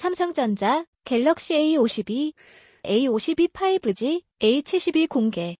삼성전자 갤럭시 A52, A52 5G, A72 공개.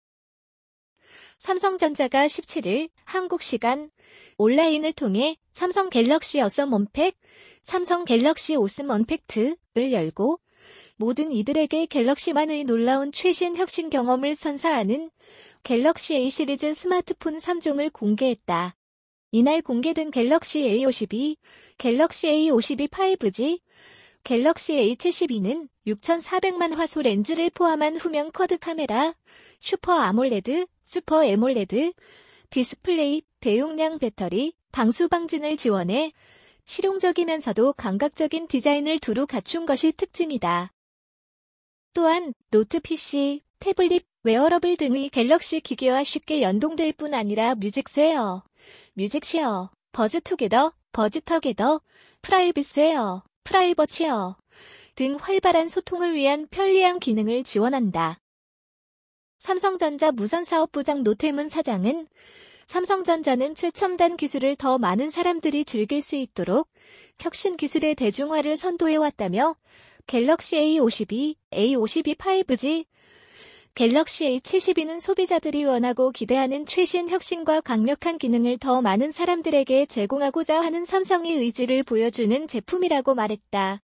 삼성전자가 17일 한국 시간 온라인을 통해 삼성 갤럭시 어썸 언팩, 삼성 갤럭시 오슴 언팩트를 열고 모든 이들에게 갤럭시만의 놀라운 최신 혁신 경험을 선사하는 갤럭시 A 시리즈 스마트폰 3종을 공개했다. 이날 공개된 갤럭시 A52, 갤럭시 A52 5G, 갤럭시 A72는 6400만 화소 렌즈를 포함한 후면 쿼드 카메라, 슈퍼 아몰레드, 슈퍼 애몰레드, 디스플레이, 대용량 배터리, 방수 방진을 지원해 실용적이면서도 감각적인 디자인을 두루 갖춘 것이 특징이다. 또한 노트 PC, 태블릿, 웨어러블 등의 갤럭시 기기와 쉽게 연동될 뿐 아니라 뮤직쉐어, 뮤직쉐어, 버즈투게더, 버즈터게더, 프라이빗쉐어, 프라이버쉐어 등 활발한 소통을 위한 편리한 기능을 지원한다. 삼성전자 무선사업부장 노태문 사장은 삼성전자는 최첨단 기술을 더 많은 사람들이 즐길 수 있도록 혁신 기술의 대중화를 선도해왔다며 갤럭시 A52, A52 5G, 갤럭시 A72는 소비자들이 원하고 기대하는 최신 혁신과 강력한 기능을 더 많은 사람들에게 제공하고자 하는 삼성의 의지를 보여주는 제품이라고 말했다.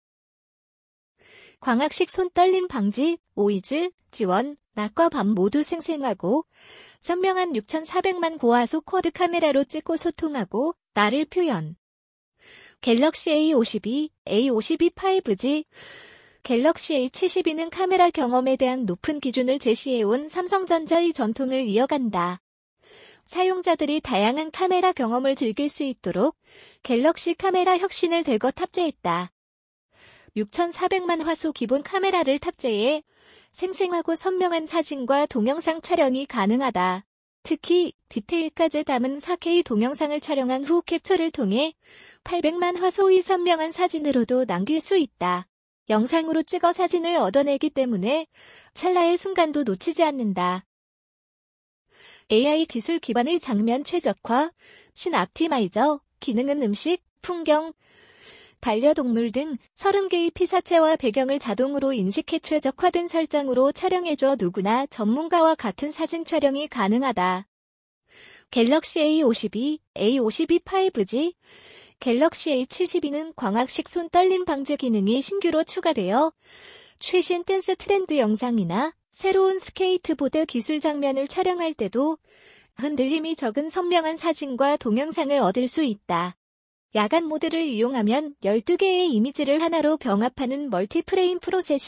광학식 손떨림 방지, 오이즈, 지원, 낮과 밤 모두 생생하고 선명한 6400만 고화소 쿼드 카메라로 찍고 소통하고 나를 표현. 갤럭시 A52, A52 5G, 갤럭시 A72는 카메라 경험에 대한 높은 기준을 제시해온 삼성전자의 전통을 이어간다. 사용자들이 다양한 카메라 경험을 즐길 수 있도록 갤럭시 카메라 혁신을 대거 탑재했다. 6400만 화소 기본 카메라를 탑재해 생생하고 선명한 사진과 동영상 촬영이 가능하다. 특히 디테일까지 담은 4K 동영상을 촬영한 후 캡처를 통해 800만 화소의 선명한 사진으로도 남길 수 있다. 영상으로 찍어 사진을 얻어내기 때문에 찰나의 순간도 놓치지 않는다. AI 기술 기반의 장면 최적화, 신옵티마이저, 기능은 음식, 풍경, 반려동물 등 30개의 피사체와 배경을 자동으로 인식해 최적화된 설정으로 촬영해줘 누구나 전문가와 같은 사진 촬영이 가능하다. 갤럭시 A52, A52 5G, 갤럭시 A72는 광학식 손떨림 방지 기능이 신규로 추가되어 최신 댄스 트렌드 영상이나 새로운 스케이트보드 기술 장면을 촬영할 때도 흔들림이 적은 선명한 사진과 동영상을 얻을 수 있다. 야간 모드를 이용하면 12개의 이미지를 하나로 병합하는 멀티프레임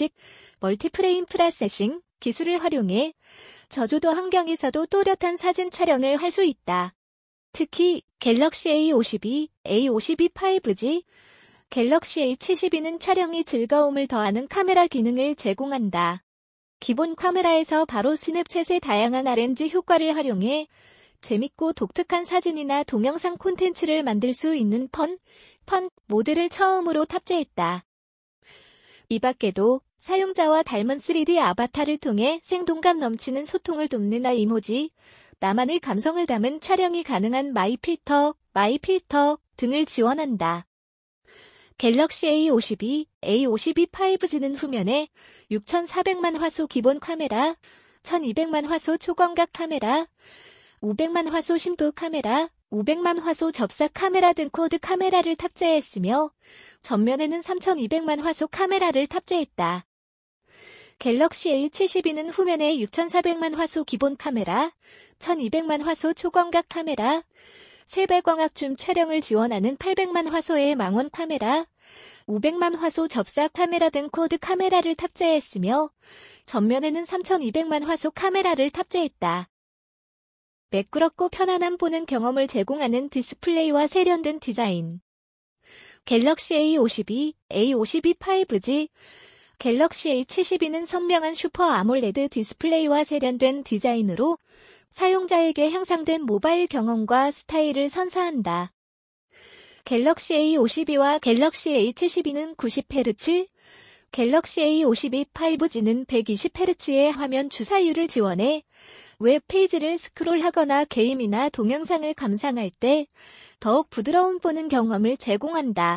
프로세싱 기술을 활용해 저조도 환경에서도 또렷한 사진 촬영을 할 수 있다. 특히 갤럭시 A52, A52 5G, 갤럭시 A72는 촬영이 즐거움을 더하는 카메라 기능을 제공한다. 기본 카메라에서 바로 스냅챗의 다양한 RNG 효과를 활용해 재밌고 독특한 사진이나 동영상 콘텐츠를 만들 수 있는 펀 모드를 처음으로 탑재했다. 이 밖에도 사용자와 닮은 3D 아바타를 통해 생동감 넘치는 소통을 돕는 이모지, 나만의 감성을 담은 촬영이 가능한 마이 필터 등을 지원한다. 갤럭시 A52, A52 5G는 후면에 6400만 화소 기본 카메라, 1200만 화소 초광각 카메라, 500만 화소 심도 카메라, 500만 화소 접사 카메라 등 쿼드 카메라를 탑재했으며 전면에는 3200만 화소 카메라를 탑재했다. 갤럭시 A72는 후면에 6400만 화소 기본 카메라, 1200만 화소 초광각 카메라, 세배광학 줌 촬영을 지원하는 800만 화소의 망원 카메라, 500만 화소 접사 카메라 등 쿼드 카메라를 탑재했으며 전면에는 3200만 화소 카메라를 탑재했다. 매끄럽고 편안한 보는 경험을 제공하는 디스플레이와 세련된 디자인. 갤럭시 A52, A52 5G, 갤럭시 A72는 선명한 슈퍼 아몰레드 디스플레이와 세련된 디자인으로 사용자에게 향상된 모바일 경험과 스타일을 선사한다. 갤럭시 A52와 갤럭시 A72는 90Hz, 갤럭시 A52 5G는 120Hz의 화면 주사율을 지원해 웹페이지를 스크롤하거나 게임이나 동영상을 감상할 때 더욱 부드러운 보는 경험을 제공한다.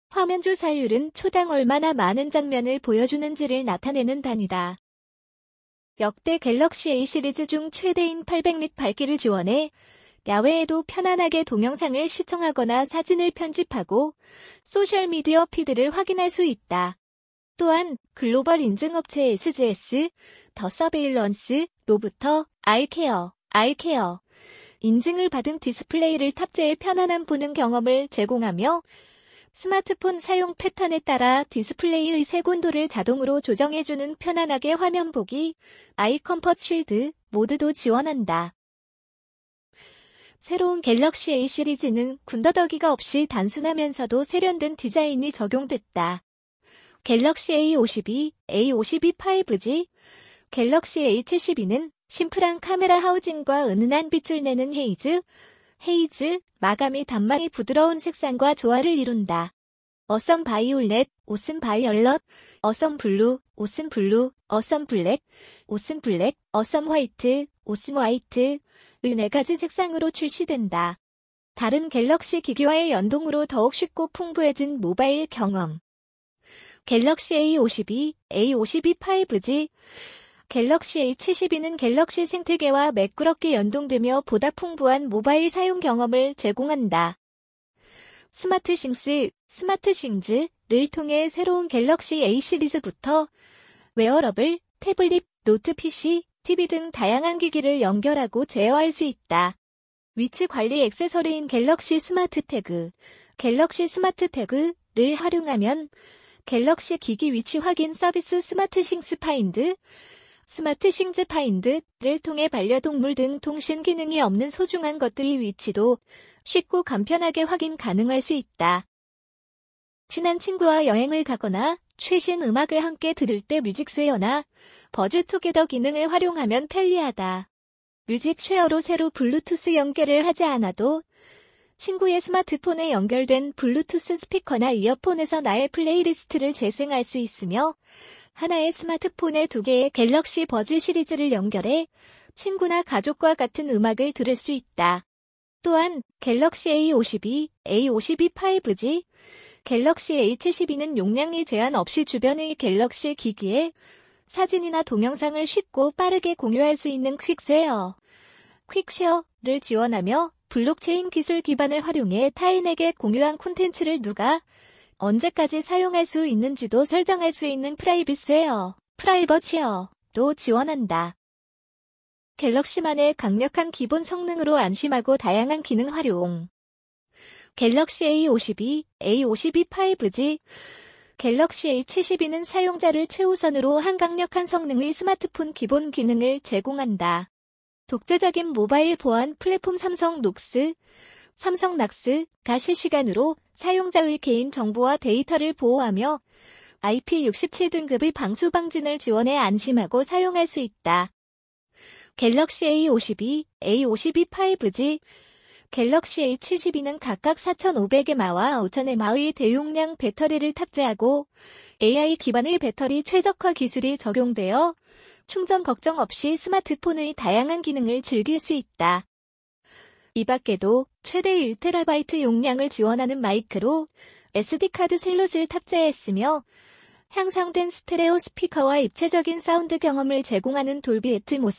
화면 주사율은 초당 얼마나 많은 장면을 보여주는지를 나타내는 단위다. 역대 갤럭시 A 시리즈 중 최대인 800lit 밝기를 지원해 야외에도 편안하게 동영상을 시청하거나 사진을 편집하고 소셜미디어 피드를 확인할 수 있다. 또한 글로벌 인증업체 SGS, 더 서베일런스로부터 아이케어 인증을 받은 디스플레이를 탑재해 편안한 보는 경험을 제공하며 스마트폰 사용 패턴에 따라 디스플레이의 색온도를 자동으로 조정해주는 편안하게 화면 보기, 아이 컴포트 쉴드 모드도 지원한다. 새로운 갤럭시 A 시리즈는 군더더기가 없이 단순하면서도 세련된 디자인이 적용됐다. 갤럭시 A52, A52 5G, 갤럭시 A72는 심플한 카메라 하우징과 은은한 빛을 내는 헤이즈, 마감이 단말이 부드러운 색상과 조화를 이룬다. 어썸 바이올렛, 오슨 바이얼럿, 어썸 블루, 오슨 블루, 어썸 블랙, 오슨 블랙, 어썸 화이트, 오슨 화이트, 의 4가지 색상으로 출시된다. 다른 갤럭시 기기와의 연동으로 더욱 쉽고 풍부해진 모바일 경험. 갤럭시 A52, A52 5G, 갤럭시 A72는 갤럭시 생태계와 매끄럽게 연동되며 보다 풍부한 모바일 사용 경험을 제공한다. 스마트싱즈를 통해 새로운 갤럭시 A 시리즈부터 웨어러블, 태블릿, 노트 PC, TV 등 다양한 기기를 연결하고 제어할 수 있다. 위치 관리 액세서리인 갤럭시 스마트 태그를 활용하면 갤럭시 기기 위치 확인 서비스 스마트싱즈 파인드를 통해 반려동물 등 통신 기능이 없는 소중한 것들의 위치도 쉽고 간편하게 확인 가능할 수 있다. 친한 친구와 여행을 가거나 최신 음악을 함께 들을 때 뮤직쉐어나 버즈투게더 기능을 활용하면 편리하다. 뮤직쉐어로 새로 블루투스 연결을 하지 않아도 친구의 스마트폰에 연결된 블루투스 스피커나 이어폰에서 나의 플레이리스트를 재생할 수 있으며 하나의 스마트폰에 2개의 갤럭시 버즈 시리즈를 연결해 친구나 가족과 같은 음악을 들을 수 있다. 또한 갤럭시 A52, A52 5G, 갤럭시 A72는 용량이 제한 없이 주변의 갤럭시 기기에 사진이나 동영상을 쉽고 빠르게 공유할 수 있는 퀵쉐어를 지원하며 블록체인 기술 기반을 활용해 타인에게 공유한 콘텐츠를 누가 언제까지 사용할 수 있는지도 설정할 수 있는 프라이버트 쉐어도 지원한다. 갤럭시만의 강력한 기본 성능으로 안심하고 다양한 기능 활용. 갤럭시 A52, A52 5G, 갤럭시 A72는 사용자를 최우선으로 한 강력한 성능의 스마트폰 기본 기능을 제공한다. 독자적인 모바일 보안 플랫폼 삼성 낙스가 실시간으로 사용자의 개인 정보와 데이터를 보호하며 IP67 등급의 방수 방진을 지원해 안심하고 사용할 수 있다. 갤럭시 A52, A52 5G, 갤럭시 A72는 각각 4,500의 마와 5,000의 마의 대용량 배터리를 탑재하고 AI 기반의 배터리 최적화 기술이 적용되어 충전 걱정 없이 스마트폰의 다양한 기능을 즐길 수 있다. 이 밖에도 최대 1TB 용량을 지원하는 마이크로 SD카드 슬롯을 탑재했으며 향상된 스테레오 스피커와 입체적인 사운드 경험을 제공하는 돌비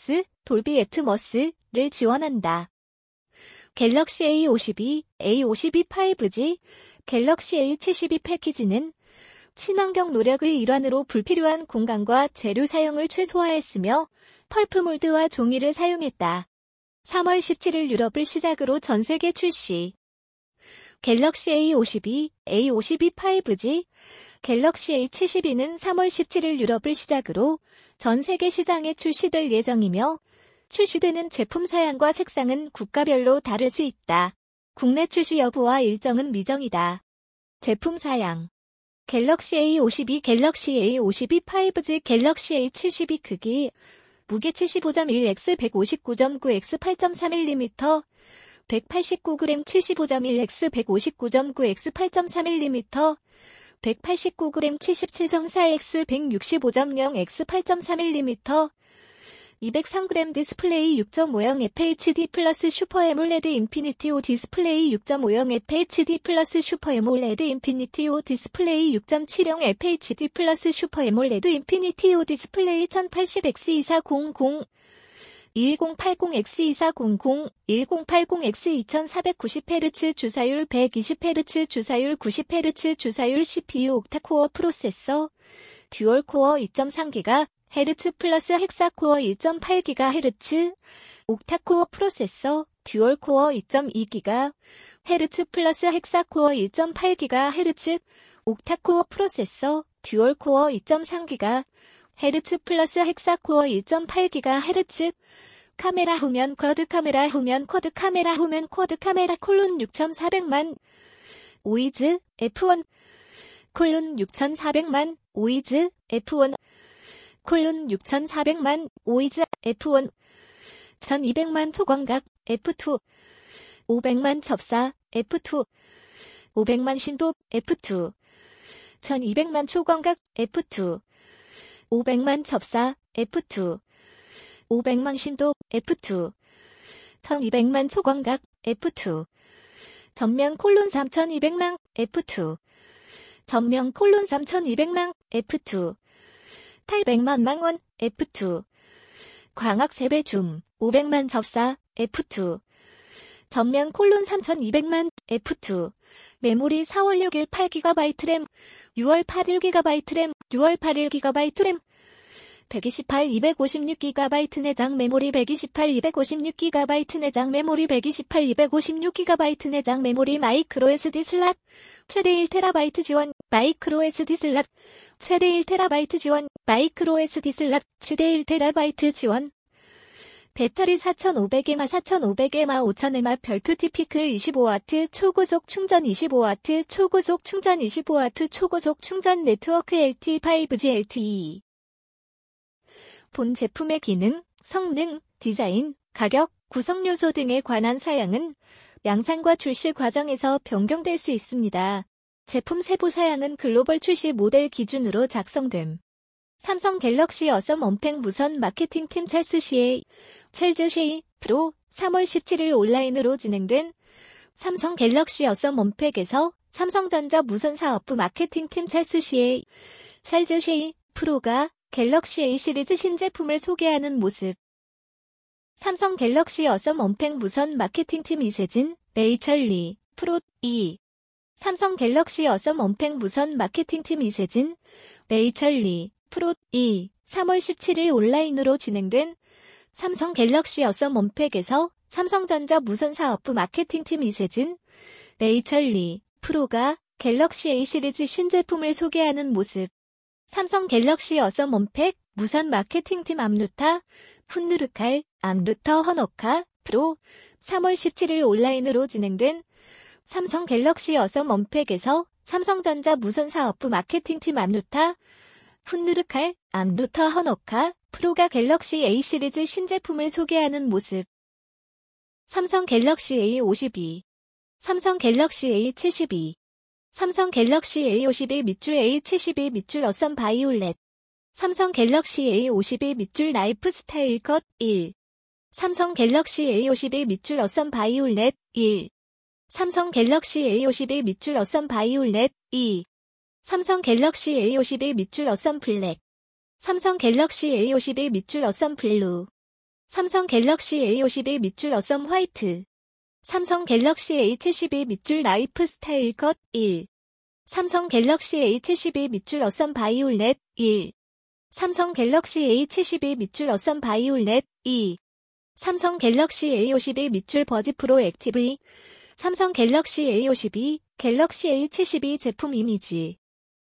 애트모스를 지원한다. 갤럭시 A52, A52 5G, 갤럭시 A72 패키지는 친환경 노력의 일환으로 불필요한 공간과 재료 사용을 최소화했으며 펄프 몰드와 종이를 사용했다. 3월 17일 유럽을 시작으로 전 세계 출시. 갤럭시 A52, A52 5G, 갤럭시 A72는 3월 17일 유럽을 시작으로 전 세계 시장에 출시될 예정이며 출시되는 제품 사양과 색상은 국가별로 다를 수 있다. 국내 출시 여부와 일정은 미정이다. 제품 사양. 갤럭시 A52, 갤럭시 A52 5G, 갤럭시 A72 크기, 무게 75.1x, 159.9x, 8.3mm, 189g 75.1x, 159.9x, 8.3mm, 189g 77.4x, 165.0x, 8.3mm, 203g 디스플레이 6.5형 FHD 플러스 슈퍼 애몰레드 인피니티 O 디스플레이 6.5형 FHD 플러스 슈퍼 애몰레드 인피니티 O 디스플레이 6.7형 FHD 플러스 슈퍼 애몰레드 인피니티 O 디스플레이 1080x2400 1080x2400 1080x 2490Hz 주사율 120Hz 주사율 90Hz 주사율 CPU 옥타코어 프로세서 듀얼코어 2.3GHz 플러스 헥사코어 1.8GHz 옥타코어 프로세서 듀얼코어 2.2GHz 플러스 헥사코어 1.8GHz 옥타코어 프로세서 듀얼코어 2.3GHz 플러스 헥사코어 1.8GHz 카메라 후면 쿼드 카메라 후면 쿼드 카메라 후면 쿼드 카메라 콜론 6400만 오이즈 F1 콜론 6400만 오이즈 F1 콜론 6400만 오이즈 F1 1200만 초광각 F2 500만 접사 F2 500만 신도 F2 1200만 초광각 F2 500만 접사 F2 500만 신도 F2 1200만 초광각 F2 전면 콜론 3200만 F2 전면 콜론 3200만 F2 800만 망원 F2 광학 3배 줌 500만 접사 F2 전면 콜론 3200만 F2 메모리 4월 6일 8GB 램 6월 8일 GB 램 6월 8일 GB 램 128 256GB 내장 메모리 128 256GB 내장 메모리 128 256GB 내장 메모리 마이크로 SD 슬롯 최대 1TB 지원 마이크로 SD 슬롯 최대 1TB 지원 마이크로 SD 슬롯 최대 1TB 지원 배터리 4500mAh 4500mAh 5000mAh 별표 티피클 25W 초고속 충전 25W 초고속 충전 25W 초고속 충전 네트워크 LTE 5G LTE 본 제품의 기능, 성능, 디자인, 가격, 구성 요소 등에 관한 사양은 양산과 출시 과정에서 변경될 수 있습니다. 제품 세부 사양은 글로벌 출시 모델 기준으로 작성됨. 삼성 갤럭시 어썸 언팩 무선 마케팅팀 찰스 쉐이 프로 3월 17일 온라인으로 진행된 삼성 갤럭시 어썸 언팩에서 삼성전자 무선사업부 마케팅팀 찰스 쉐이 프로가 갤럭시 A 시리즈 신제품을 소개하는 모습. 삼성 갤럭시 어썸 언팩 무선 마케팅팀 이세진, 레이철 리, 프로 2. 삼성 갤럭시 어썸 언팩 무선 마케팅팀 이세진, 레이철 리, 프로 2. 3월 17일 온라인으로 진행된 삼성 갤럭시 어썸 언팩에서 삼성전자 무선사업부 마케팅팀 이세진, 레이철 리, 프로가 갤럭시 A 시리즈 신제품을 소개하는 모습. 삼성 갤럭시 어썸 언팩 무선 마케팅팀 암루타 푼누르칼 암루터 허너카 프로 3월 17일 온라인으로 진행된 삼성 갤럭시 어썸 언팩에서 삼성전자 무선사업부 마케팅팀 암루타 푼누르칼 암루터 허너카 프로가 갤럭시 A 시리즈 신제품을 소개하는 모습. 삼성 갤럭시 A52 삼성 갤럭시 A72 삼성 갤럭시 A52 밑줄 A72 밑줄 어썸 바이올렛 삼성 갤럭시 A52 밑줄 라이프 스타일 컷 1 삼성 갤럭시 A52 밑줄 어썸 바이올렛 1 삼성 갤럭시 A52 밑줄 어썸 바이올렛 2 삼성 갤럭시 A52 밑줄 어썸 블랙 삼성 갤럭시 A52 밑줄 어썸 블루 삼성 갤럭시 A52 밑줄 어썸 화이트 삼성 갤럭시 A72 밑줄 라이프 스타일 컷 1 삼성 갤럭시 A72 밑줄 어썸 바이올렛 1 삼성 갤럭시 A72 밑줄 어썸 바이올렛 2 삼성 갤럭시 A52 밑줄 버즈 프로 액티브 2 삼성 갤럭시 A52 갤럭시 A72 제품 이미지